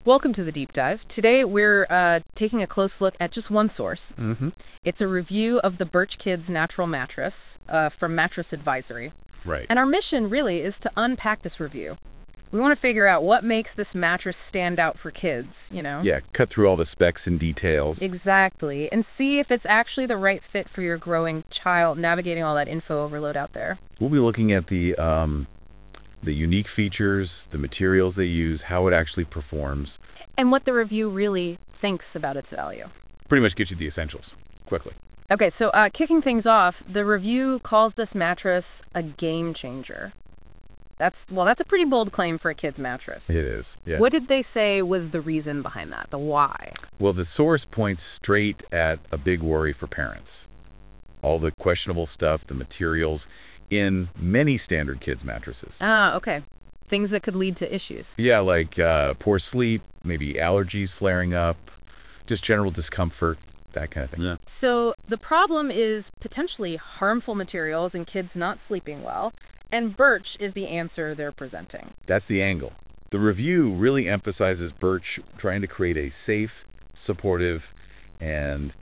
Welcome to the deep dive. Today we're taking a close look at just one source. It's a review of the Birch Kids Natural Mattress from Mattress Advisory. Right. And our mission really is to unpack this review. We want to figure out what makes this mattress stand out for kids, you know? Yeah, cut through all the specs and details. Exactly. And see if it's actually the right fit for your growing child navigating all that info overload out there. We'll be looking at the unique features, the materials they use, how it actually performs. And what the review really thinks about its value. Pretty much get you the essentials quickly. Okay, so kicking things off, the review calls this mattress a game changer. That's a pretty bold claim for a kid's mattress. It is, yeah. What did they say was the reason behind that, the why? Well, the source points straight at a big worry for parents. All the questionable stuff, the materials in many standard kids' mattresses. Ah, okay. Things that could lead to issues. Yeah, like poor sleep, maybe allergies flaring up, just general discomfort, that kind of thing. Yeah. So the problem is potentially harmful materials and kids not sleeping well, and Birch is the answer they're presenting. That's the angle. The review really emphasizes Birch trying to create a safe, supportive, and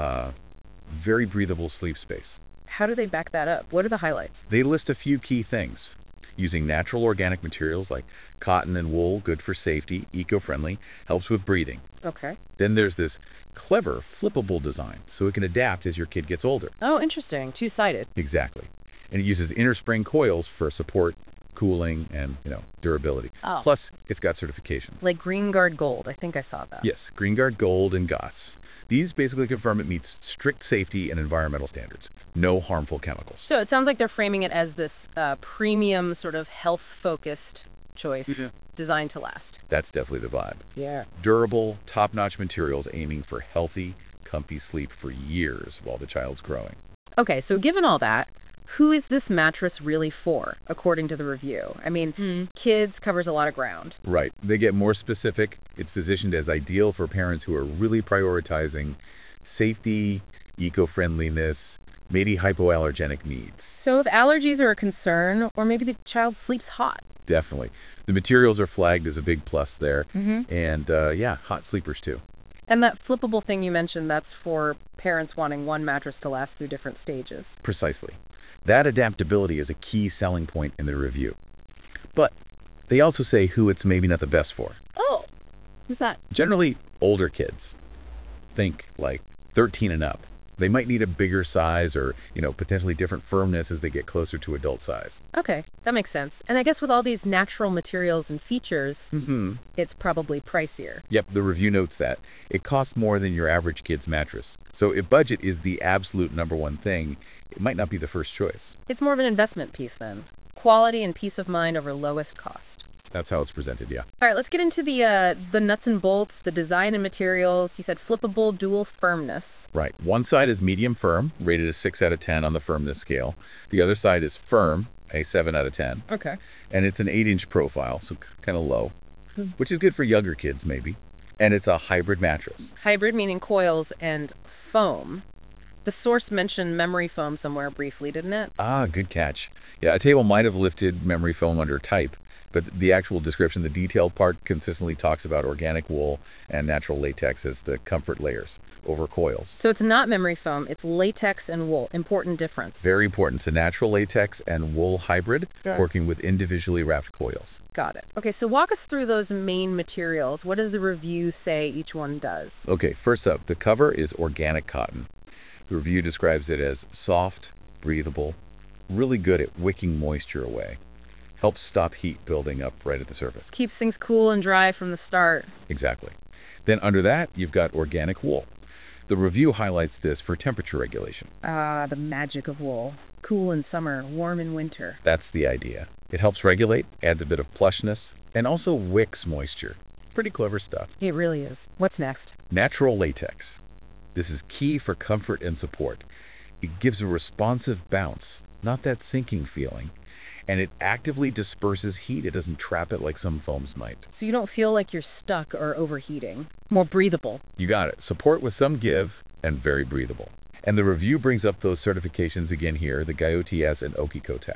very breathable sleep space. How do they back that up? What are the highlights? They list a few key things. Using natural organic materials like cotton and wool, good for safety, eco-friendly, helps with breathing. Okay. Then there's this clever, flippable design, so it can adapt as your kid gets older. Oh, interesting. Two-sided. Exactly. And it uses inner spring coils for support, cooling, and, durability. Oh. Plus, it's got certifications. Like Green Guard Gold. I think I saw that. Yes, Green Guard Gold and GOTS. These basically confirm it meets strict safety and environmental standards. No harmful chemicals. So it sounds like they're framing it as this premium sort of health-focused choice designed to last. That's definitely the vibe. Yeah. Durable, top-notch materials aiming for healthy, comfy sleep for years while the child's growing. Okay, so given all that, who is this mattress really for, according to the review? I mean, kids covers a lot of ground. Right. They get more specific. It's positioned as ideal for parents who are really prioritizing safety, eco-friendliness, maybe hypoallergenic needs. So if allergies are a concern, or maybe the child sleeps hot. Definitely. The materials are flagged as a big plus there. And, hot sleepers too. And that flippable thing you mentioned, that's for parents wanting one mattress to last through different stages. Precisely. That adaptability is a key selling point in the review. But they also say who it's maybe not the best for. Oh, who's that? Generally, older kids. Think like 13 and up. They might need a bigger size or, potentially different firmness as they get closer to adult size. Okay, that makes sense. And I guess with all these natural materials and features, it's probably pricier. Yep, the review notes that. It costs more than your average kid's mattress. So if budget is the absolute number one thing, it might not be the first choice. It's more of an investment piece then. Quality and peace of mind over lowest cost. That's how it's presented, yeah. All right, let's get into the nuts and bolts, the design and materials. You said flippable dual firmness. Right. One side is medium firm, rated a 6 out of 10 on the firmness scale. The other side is firm, a 7 out of 10. Okay. And it's an 8-inch profile, so kind of low, which is good for younger kids, maybe. And it's a hybrid mattress. Hybrid meaning coils and foam. The source mentioned memory foam somewhere briefly, didn't it? Ah, good catch. Yeah, a table might have lifted memory foam under type, but the actual description, the detailed part, consistently talks about organic wool and natural latex as the comfort layers over coils. So it's not memory foam, it's latex and wool. Important difference. Very important. It's a natural latex and wool hybrid working with individually wrapped coils. Got it. Okay, so walk us through those main materials. What does the review say each one does? Okay, first up, the cover is organic cotton. The review describes it as soft, breathable, really good at wicking moisture away. Helps stop heat building up right at the surface. Keeps things cool and dry from the start. Exactly. Then under that, you've got organic wool. The review highlights this for temperature regulation. Ah, the magic of wool. Cool in summer, warm in winter. That's the idea. It helps regulate, adds a bit of plushness, and also wicks moisture. Pretty clever stuff. It really is. What's next? Natural latex. This is key for comfort and support. It gives a responsive bounce, not that sinking feeling. And it actively disperses heat. It doesn't trap it like some foams might. So you don't feel like you're stuck or overheating. More breathable. You got it. Support with some give and very breathable. And the review brings up those certifications again here, the GAIOTS and OEKO-TEX.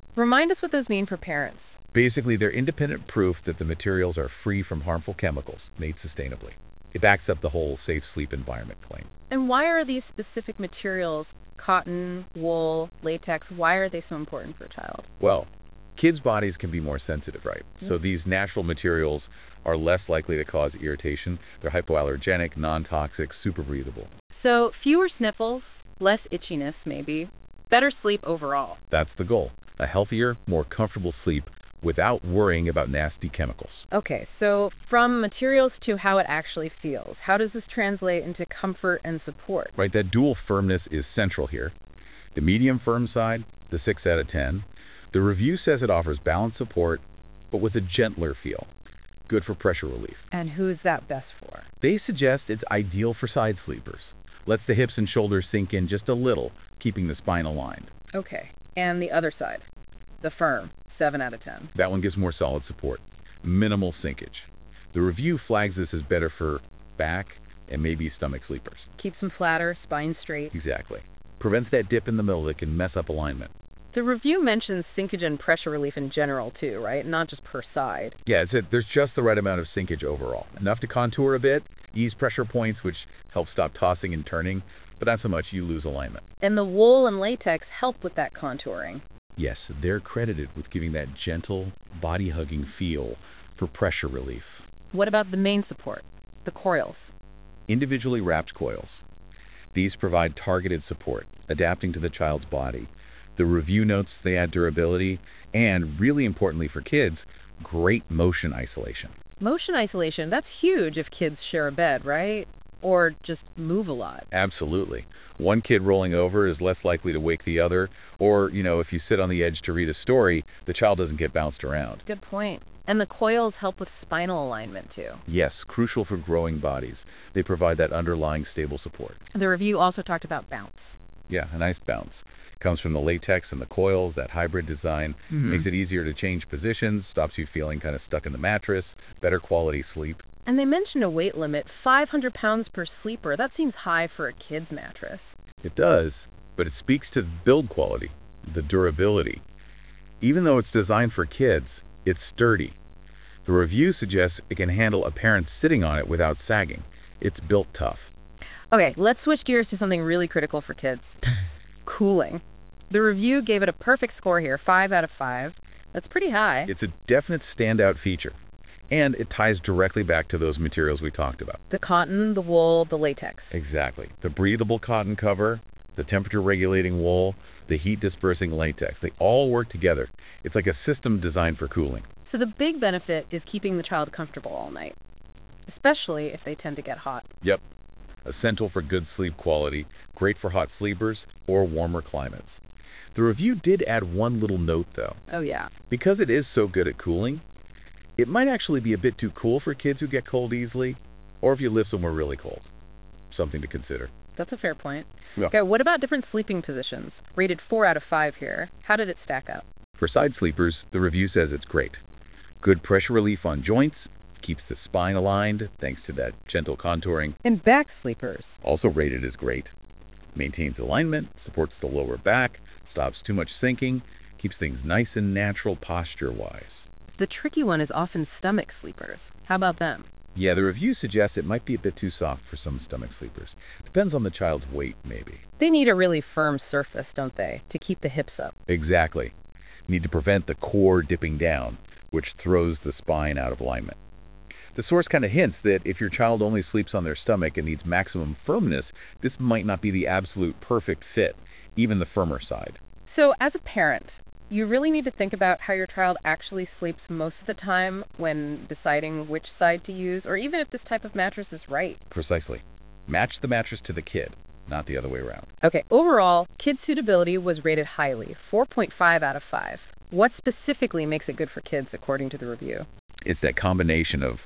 Remind us what those mean for parents. Basically, they're independent proof that the materials are free from harmful chemicals, made sustainably. It backs up the whole safe sleep environment claim. And why are these specific materials, cotton, wool, latex, why are they so important for a child? Well, kids' bodies can be more sensitive, right? So these natural materials are less likely to cause irritation. They're hypoallergenic, non-toxic, super breathable. So fewer sniffles, less itchiness maybe, better sleep overall. That's the goal. A healthier, more comfortable sleep without worrying about nasty chemicals. Okay, so from materials to how it actually feels, how does this translate into comfort and support? Right, that dual firmness is central here. The medium firm side, the 6 out of 10. The review says it offers balanced support, but with a gentler feel. Good for pressure relief. And who's that best for? They suggest it's ideal for side sleepers. Lets the hips and shoulders sink in just a little, keeping the spine aligned. Okay, and the other side, the firm, 7 out of 10. That one gives more solid support. Minimal sinkage. The review flags this as better for back and maybe stomach sleepers. Keeps them flatter, spine straight. Exactly. Prevents that dip in the middle that can mess up alignment. The review mentions sinkage and pressure relief in general too, right? Not just per side. Yeah, there's just the right amount of sinkage overall. Enough to contour a bit, ease pressure points, which help stop tossing and turning, but not so much you lose alignment. And the wool and latex help with that contouring. Yes, they're credited with giving that gentle, body-hugging feel for pressure relief. What about the main support, the coils? Individually wrapped coils. These provide targeted support, adapting to the child's body. The review notes they add durability, and really importantly for kids, great motion isolation. Motion isolation, that's huge if kids share a bed, right? Or just move a lot. Absolutely. One kid rolling over is less likely to wake the other, or, if you sit on the edge to read a story, the child doesn't get bounced around. Good point. And the coils help with spinal alignment too. Yes, crucial for growing bodies. They provide that underlying stable support. The review also talked about bounce. Yeah, a nice bounce. Comes from the latex and the coils, that hybrid design. Makes it easier to change positions, stops you feeling kind of stuck in the mattress, better quality sleep. And they mentioned a weight limit, 500 pounds per sleeper. That seems high for a kid's mattress. It does, but it speaks to build quality, the durability. Even though it's designed for kids, it's sturdy. The review suggests it can handle a parent sitting on it without sagging. It's built tough. Okay, let's switch gears to something really critical for kids. Cooling. The review gave it a perfect score here, 5 out of 5. That's pretty high. It's a definite standout feature, and it ties directly back to those materials we talked about. The cotton, the wool, the latex. Exactly. The breathable cotton cover, the temperature regulating wool, the heat dispersing latex, they all work together. It's like a system designed for cooling. So the big benefit is keeping the child comfortable all night, especially if they tend to get hot. Yep. Essential for good sleep quality, great for hot sleepers or warmer climates. The review did add one little note though. Oh yeah. Because it is so good at cooling, it might actually be a bit too cool for kids who get cold easily, or if you live somewhere really cold. Something to consider. That's a fair point. Yeah. Okay, what about different sleeping positions? Rated 4 out of 5 here. How did it stack up? For side sleepers, the review says it's great. Good pressure relief on joints, keeps the spine aligned thanks to that gentle contouring. And back sleepers. Also rated as great. Maintains alignment, supports the lower back, stops too much sinking, keeps things nice and natural posture-wise. The tricky one is often stomach sleepers. How about them? Yeah, the review suggests it might be a bit too soft for some stomach sleepers. Depends on the child's weight, maybe. They need a really firm surface, don't they, to keep the hips up? Exactly. Need to prevent the core dipping down, which throws the spine out of alignment. The source kind of hints that if your child only sleeps on their stomach and needs maximum firmness, this might not be the absolute perfect fit, even the firmer side. So as a parent, you really need to think about how your child actually sleeps most of the time when deciding which side to use, or even if this type of mattress is right. Precisely. Match the mattress to the kid, not the other way around. Okay, overall, kid suitability was rated highly, 4.5 out of 5. What specifically makes it good for kids, according to the review? It's that combination of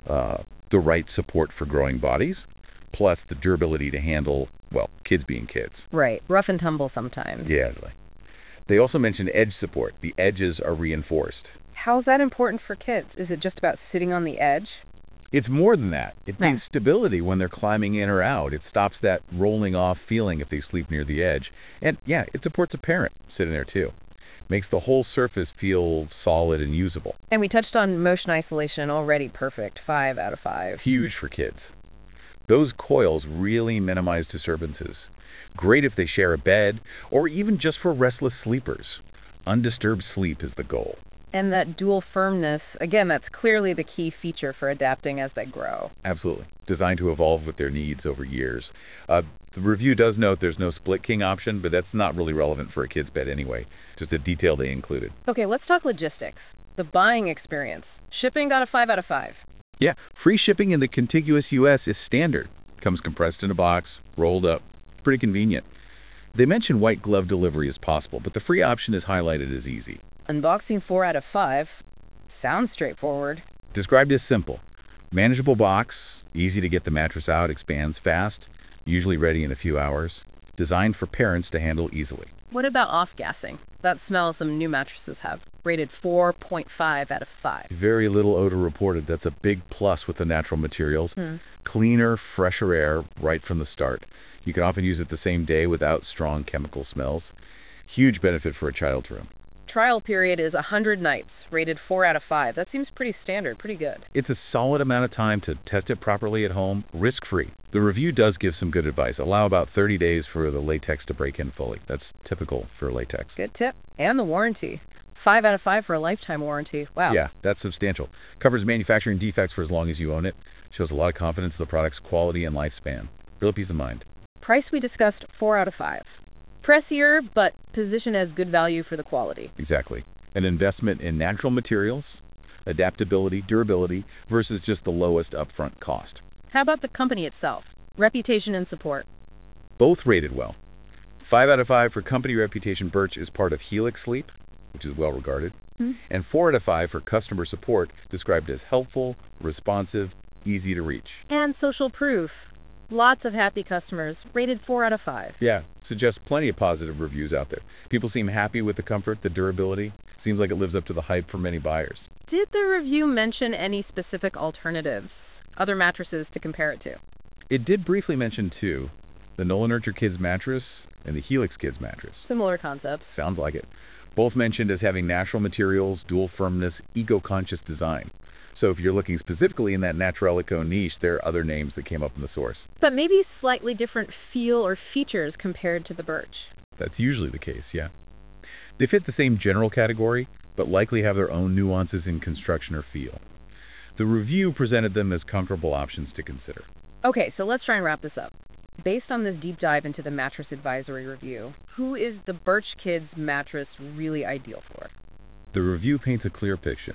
the right support for growing bodies, plus the durability to handle, well, kids being kids. Right, rough and tumble sometimes. Yeah. They also mentioned edge support. The edges are reinforced. How's that important for kids? Is it just about sitting on the edge? It's more than that. It Yeah. means stability when they're climbing in or out. It stops that rolling off feeling if they sleep near the edge. And yeah, it supports a parent sitting there too. Makes the whole surface feel solid and usable. And we touched on motion isolation already. Perfect. 5 out of 5. Huge for kids. Those coils really minimize disturbances. Great if they share a bed, or even just for restless sleepers. Undisturbed sleep is the goal. And that dual firmness, again, that's clearly the key feature for adapting as they grow. Absolutely. Designed to evolve with their needs over years. The review does note there's no split king option, but that's not really relevant for a kid's bed anyway. Just a detail they included. Okay, let's talk logistics. The buying experience. Shipping got a 5 out of 5. Yeah, free shipping in the contiguous U.S. is standard. Comes compressed in a box, rolled up. Pretty convenient. They mention white glove delivery is possible, but the free option is highlighted as easy. Unboxing 4 out of 5. Sounds straightforward. Described as simple. Manageable box, easy to get the mattress out, expands fast, usually ready in a few hours. Designed for parents to handle easily. What about off-gassing? That smell some new mattresses have. Rated 4.5 out of 5. Very little odor reported. That's a big plus with the natural materials. Cleaner, fresher air right from the start. You can often use it the same day without strong chemical smells. Huge benefit for a child's room. Trial period is 100 nights. Rated 4 out of 5. That seems pretty standard, pretty good. It's a solid amount of time to test it properly at home, risk-free. The review does give some good advice. Allow about 30 days for the latex to break in fully. That's typical for latex. Good tip. And the warranty. 5 out of 5 for a lifetime warranty. Wow. Yeah, that's substantial. Covers manufacturing defects for as long as you own it. Shows a lot of confidence in the product's quality and lifespan. Real peace of mind. Price we discussed, 4 out of 5. Pricier, but positioned as good value for the quality. Exactly. An investment in natural materials, adaptability, durability, versus just the lowest upfront cost. How about the company itself? Reputation and support. Both rated well. 5 out of 5 for company reputation. Birch is part of Helix Sleep, which is well regarded. And 4 out of 5 for customer support, described as helpful, responsive, easy to reach. And social proof. Lots of happy customers. Rated 4 out of 5. Yeah, suggests plenty of positive reviews out there. People seem happy with the comfort, the durability. Seems like it lives up to the hype for many buyers. Did the review mention any specific alternatives? Other mattresses to compare it to? It did briefly mention two, the Nola Nurture Kids mattress and the Helix Kids mattress. Similar concepts. Sounds like it. Both mentioned as having natural materials, dual firmness, eco-conscious design. So if you're looking specifically in that natural eco niche, there are other names that came up in the source. But maybe slightly different feel or features compared to the Birch. That's usually the case, yeah. They fit the same general category, but likely have their own nuances in construction or feel. The review presented them as comfortable options to consider. Okay, so let's try and wrap this up. Based on this deep dive into the mattress advisory review, who is the Birch Kids mattress really ideal for? The review paints a clear picture.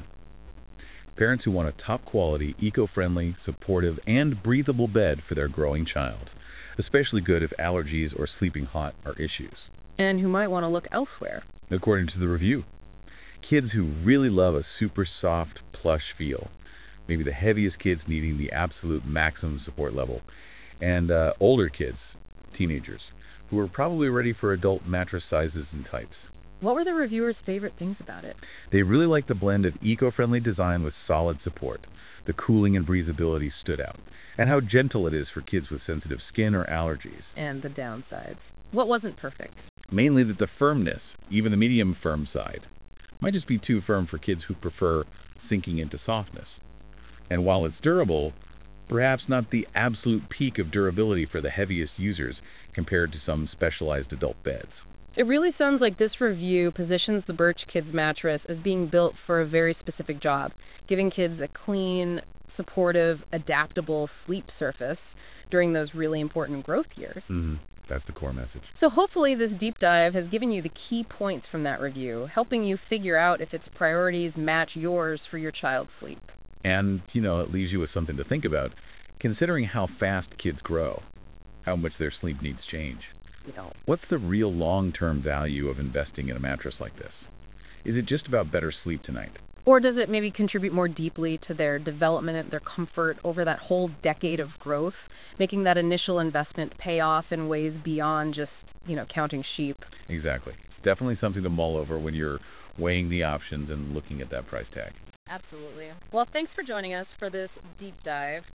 Parents who want a top-quality, eco-friendly, supportive, and breathable bed for their growing child. Especially good if allergies or sleeping hot are issues. And who might want to look elsewhere. According to the review, kids who really love a super soft, plush feel. Maybe the heaviest kids needing the absolute maximum support level. And older kids, teenagers, who are probably ready for adult mattress sizes and types. What were the reviewers' favorite things about it? They really liked the blend of eco-friendly design with solid support. The cooling and breathability stood out. And how gentle it is for kids with sensitive skin or allergies. And the downsides. What wasn't perfect? Mainly that the firmness, even the medium firm side, might just be too firm for kids who prefer sinking into softness. And while it's durable, perhaps not the absolute peak of durability for the heaviest users compared to some specialized adult beds. It really sounds like this review positions the Birch Kids mattress as being built for a very specific job, giving kids a clean, supportive, adaptable sleep surface during those really important growth years. That's the core message. So hopefully this deep dive has given you the key points from that review, helping you figure out if its priorities match yours for your child's sleep. And, it leaves you with something to think about, considering how fast kids grow, how much their sleep needs change. What's the real long-term value of investing in a mattress like this? Is it just about better sleep tonight? Or does it maybe contribute more deeply to their development and their comfort over that whole decade of growth, making that initial investment pay off in ways beyond just, counting sheep? Exactly. It's definitely something to mull over when you're weighing the options and looking at that price tag. Absolutely. Well, thanks for joining us for this deep dive.